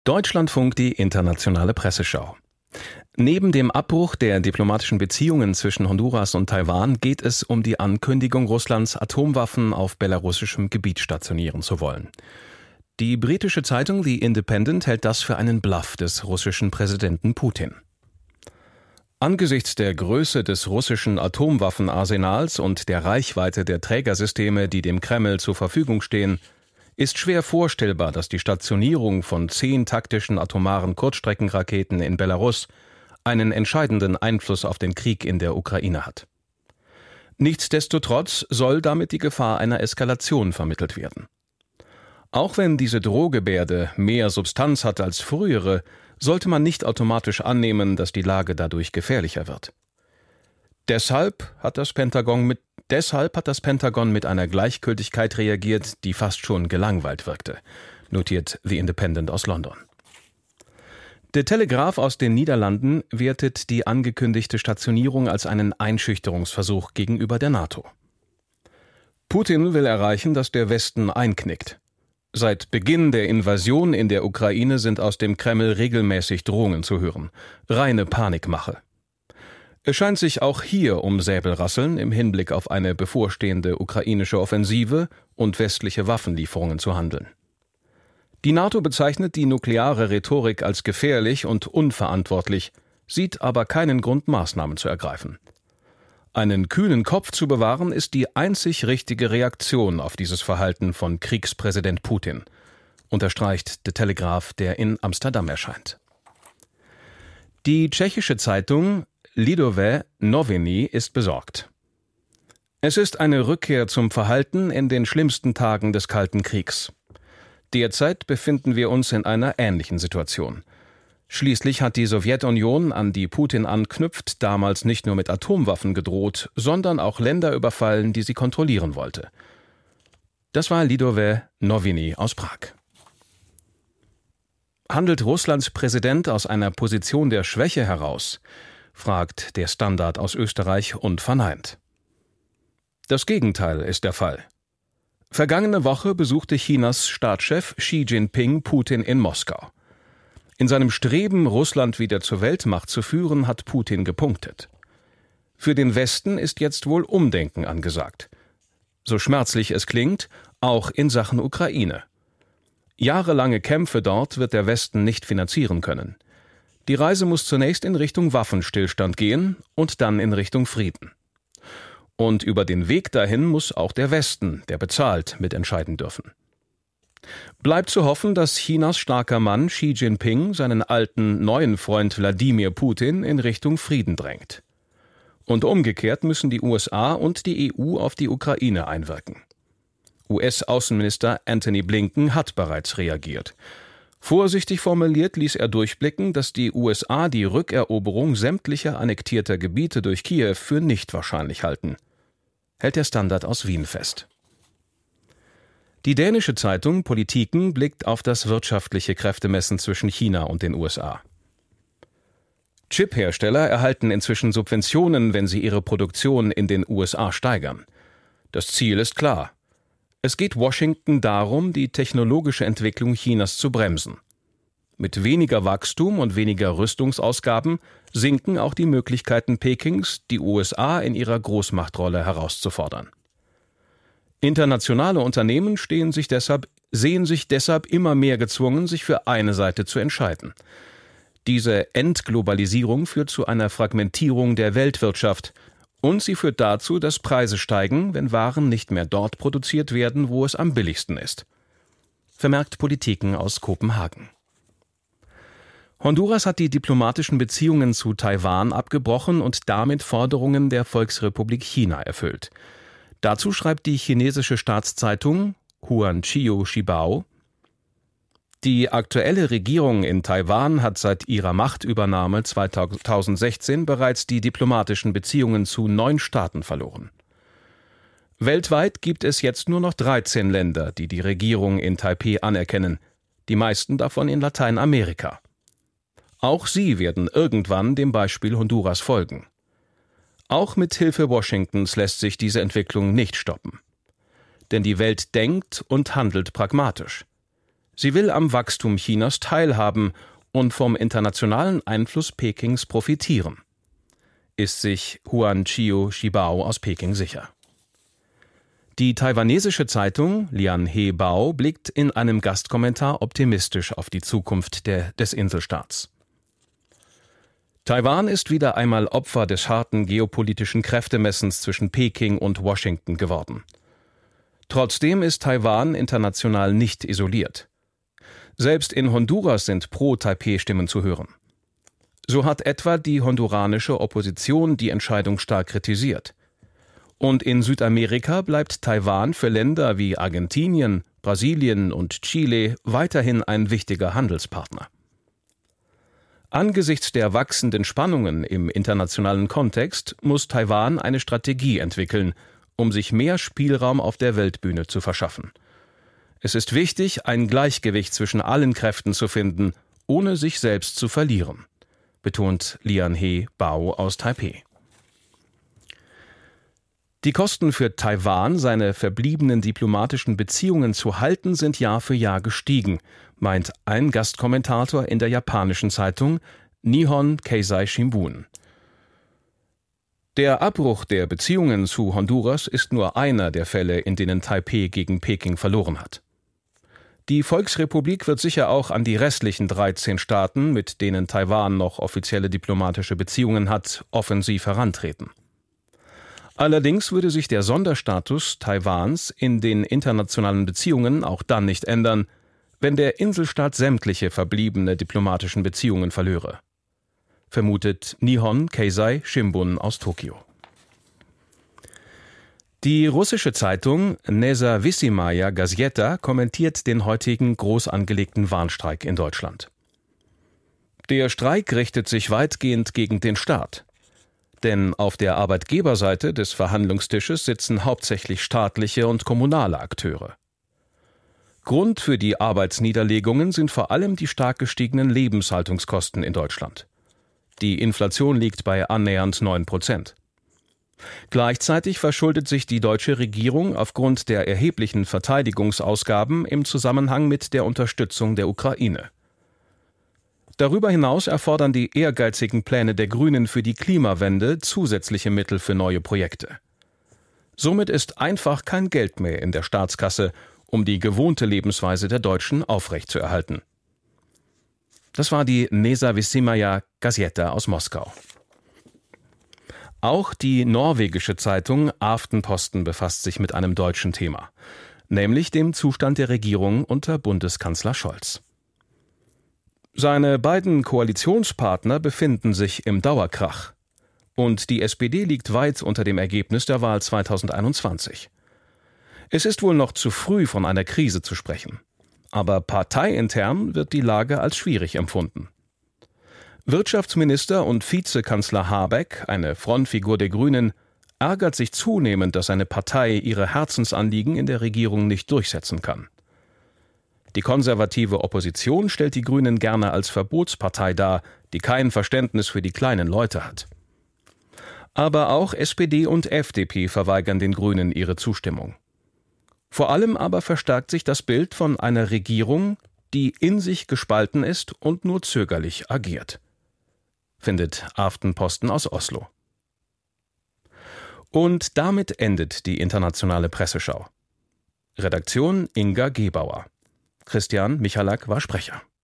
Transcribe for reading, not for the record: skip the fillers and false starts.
Deutschlandfunk, die internationale Presseschau. Neben dem Abbruch der diplomatischen Beziehungen zwischen Honduras und Taiwan geht es um die Ankündigung Russlands, Atomwaffen auf belarussischem Gebiet stationieren zu wollen. Die britische Zeitung The Independent hält das für einen Bluff des russischen Präsidenten Putin. Angesichts der Größe des russischen Atomwaffenarsenals und der Reichweite der Trägersysteme, die dem Kreml zur Verfügung stehen, ist schwer vorstellbar, dass die Stationierung von 10 taktischen atomaren Kurzstreckenraketen in Belarus einen entscheidenden Einfluss auf den Krieg in der Ukraine hat. Nichtsdestotrotz soll damit die Gefahr einer Eskalation vermittelt werden. Auch wenn diese Drohgebärde mehr Substanz hat als frühere, sollte man nicht automatisch annehmen, dass die Lage dadurch gefährlicher wird. Deshalb hat das Pentagon mit einer Gleichgültigkeit reagiert, die fast schon gelangweilt wirkte, notiert The Independent aus London. Der Telegraph aus den Niederlanden wertet die angekündigte Stationierung als einen Einschüchterungsversuch gegenüber der NATO. Putin will erreichen, dass der Westen einknickt. Seit Beginn der Invasion in der Ukraine sind aus dem Kreml regelmäßig Drohungen zu hören. Reine Panikmache. Es scheint sich auch hier um Säbelrasseln im Hinblick auf eine bevorstehende ukrainische Offensive und westliche Waffenlieferungen zu handeln. Die NATO bezeichnet die nukleare Rhetorik als gefährlich und unverantwortlich, sieht aber keinen Grund, Maßnahmen zu ergreifen. Einen kühlen Kopf zu bewahren, ist die einzig richtige Reaktion auf dieses Verhalten von Kriegspräsident Putin, unterstreicht The Telegraph, der in Amsterdam erscheint. Die tschechische Zeitung Lidové Noviny ist besorgt. Es ist eine Rückkehr zum Verhalten in den schlimmsten Tagen des Kalten Kriegs. Derzeit befinden wir uns in einer ähnlichen Situation. Schließlich hat die Sowjetunion, an die Putin anknüpft, damals nicht nur mit Atomwaffen gedroht, sondern auch Länder überfallen, die sie kontrollieren wollte. Das war Lidové Noviny aus Prag. Handelt Russlands Präsident aus einer Position der Schwäche heraus? Fragt der Standard aus Österreich und verneint. Das Gegenteil ist der Fall. Vergangene Woche besuchte Chinas Staatschef Xi Jinping Putin in Moskau. In seinem Streben, Russland wieder zur Weltmacht zu führen, hat Putin gepunktet. Für den Westen ist jetzt wohl Umdenken angesagt. So schmerzlich es klingt, auch in Sachen Ukraine. Jahrelange Kämpfe dort wird der Westen nicht finanzieren können. Die Reise muss zunächst in Richtung Waffenstillstand gehen und dann in Richtung Frieden. Und über den Weg dahin muss auch der Westen, der bezahlt, mitentscheiden dürfen. Bleibt zu hoffen, dass Chinas starker Mann Xi Jinping seinen alten, neuen Freund Wladimir Putin in Richtung Frieden drängt. Und umgekehrt müssen die USA und die EU auf die Ukraine einwirken. US-Außenminister Antony Blinken hat bereits reagiert. Vorsichtig formuliert ließ er durchblicken, dass die USA die Rückeroberung sämtlicher annektierter Gebiete durch Kiew für nicht wahrscheinlich halten. Hält der Standard aus Wien fest. Die dänische Zeitung Politiken blickt auf das wirtschaftliche Kräftemessen zwischen China und den USA. Chiphersteller erhalten inzwischen Subventionen, wenn sie ihre Produktion in den USA steigern. Das Ziel ist klar. Es geht Washington darum, die technologische Entwicklung Chinas zu bremsen. Mit weniger Wachstum und weniger Rüstungsausgaben sinken auch die Möglichkeiten Pekings, die USA in ihrer Großmachtrolle herauszufordern. Internationale Unternehmen sehen sich deshalb immer mehr gezwungen, sich für eine Seite zu entscheiden. Diese Entglobalisierung führt zu einer Fragmentierung der Weltwirtschaft und sie führt dazu, dass Preise steigen, wenn Waren nicht mehr dort produziert werden, wo es am billigsten ist. Vermerkt Politiken aus Kopenhagen. Honduras hat die diplomatischen Beziehungen zu Taiwan abgebrochen und damit Forderungen der Volksrepublik China erfüllt. Dazu schreibt die chinesische Staatszeitung Huanqiu Shibao: Die aktuelle Regierung in Taiwan hat seit ihrer Machtübernahme 2016 bereits die diplomatischen Beziehungen zu 9 Staaten verloren. Weltweit gibt es jetzt nur noch 13 Länder, die die Regierung in Taipeh anerkennen, die meisten davon in Lateinamerika. Auch sie werden irgendwann dem Beispiel Honduras folgen. Auch mit Hilfe Washingtons lässt sich diese Entwicklung nicht stoppen. Denn die Welt denkt und handelt pragmatisch. Sie will am Wachstum Chinas teilhaben und vom internationalen Einfluss Pekings profitieren, ist sich Huan Chiu-Shibao aus Peking sicher. Die taiwanesische Zeitung Lian He Bao blickt in einem Gastkommentar optimistisch auf die Zukunft des Inselstaats. Taiwan ist wieder einmal Opfer des harten geopolitischen Kräftemessens zwischen Peking und Washington geworden. Trotzdem ist Taiwan international nicht isoliert. Selbst in Honduras sind Pro-Taipeh-Stimmen zu hören. So hat etwa die honduranische Opposition die Entscheidung stark kritisiert. Und in Südamerika bleibt Taiwan für Länder wie Argentinien, Brasilien und Chile weiterhin ein wichtiger Handelspartner. Angesichts der wachsenden Spannungen im internationalen Kontext muss Taiwan eine Strategie entwickeln, um sich mehr Spielraum auf der Weltbühne zu verschaffen. Es ist wichtig, ein Gleichgewicht zwischen allen Kräften zu finden, ohne sich selbst zu verlieren, betont Lian He Bao aus Taipeh. Die Kosten für Taiwan, seine verbliebenen diplomatischen Beziehungen zu halten, sind Jahr für Jahr gestiegen, meint ein Gastkommentator in der japanischen Zeitung Nihon Keizai Shimbun. Der Abbruch der Beziehungen zu Honduras ist nur einer der Fälle, in denen Taipeh gegen Peking verloren hat. Die Volksrepublik wird sicher auch an die restlichen 13 Staaten, mit denen Taiwan noch offizielle diplomatische Beziehungen hat, offensiv herantreten. Allerdings würde sich der Sonderstatus Taiwans in den internationalen Beziehungen auch dann nicht ändern, wenn der Inselstaat sämtliche verbliebene diplomatischen Beziehungen verlöre, vermutet Nihon Keizai Shimbun aus Tokio. Die russische Zeitung Nezawissimaya Gazeta kommentiert den heutigen groß angelegten Warnstreik in Deutschland. Der Streik richtet sich weitgehend gegen den Staat. Denn auf der Arbeitgeberseite des Verhandlungstisches sitzen hauptsächlich staatliche und kommunale Akteure. Grund für die Arbeitsniederlegungen sind vor allem die stark gestiegenen Lebenshaltungskosten in Deutschland. Die Inflation liegt bei annähernd 9%. Gleichzeitig verschuldet sich die deutsche Regierung aufgrund der erheblichen Verteidigungsausgaben im Zusammenhang mit der Unterstützung der Ukraine. Darüber hinaus erfordern die ehrgeizigen Pläne der Grünen für die Klimawende zusätzliche Mittel für neue Projekte. Somit ist einfach kein Geld mehr in der Staatskasse, um die gewohnte Lebensweise der Deutschen aufrechtzuerhalten. Das war die Nezawissimaya Gazeta aus Moskau. Auch die norwegische Zeitung Aftenposten befasst sich mit einem deutschen Thema, nämlich dem Zustand der Regierung unter Bundeskanzler Scholz. Seine beiden Koalitionspartner befinden sich im Dauerkrach. Und die SPD liegt weit unter dem Ergebnis der Wahl 2021. Es ist wohl noch zu früh, von einer Krise zu sprechen. Aber parteiintern wird die Lage als schwierig empfunden. Wirtschaftsminister und Vizekanzler Habeck, eine Frontfigur der Grünen, ärgert sich zunehmend, dass seine Partei ihre Herzensanliegen in der Regierung nicht durchsetzen kann. Die konservative Opposition stellt die Grünen gerne als Verbotspartei dar, die kein Verständnis für die kleinen Leute hat. Aber auch SPD und FDP verweigern den Grünen ihre Zustimmung. Vor allem aber verstärkt sich das Bild von einer Regierung, die in sich gespalten ist und nur zögerlich agiert, findet Aftenposten aus Oslo. Und damit endet die internationale Presseschau. Redaktion Inga Gebauer. Christian Michalak war Sprecher.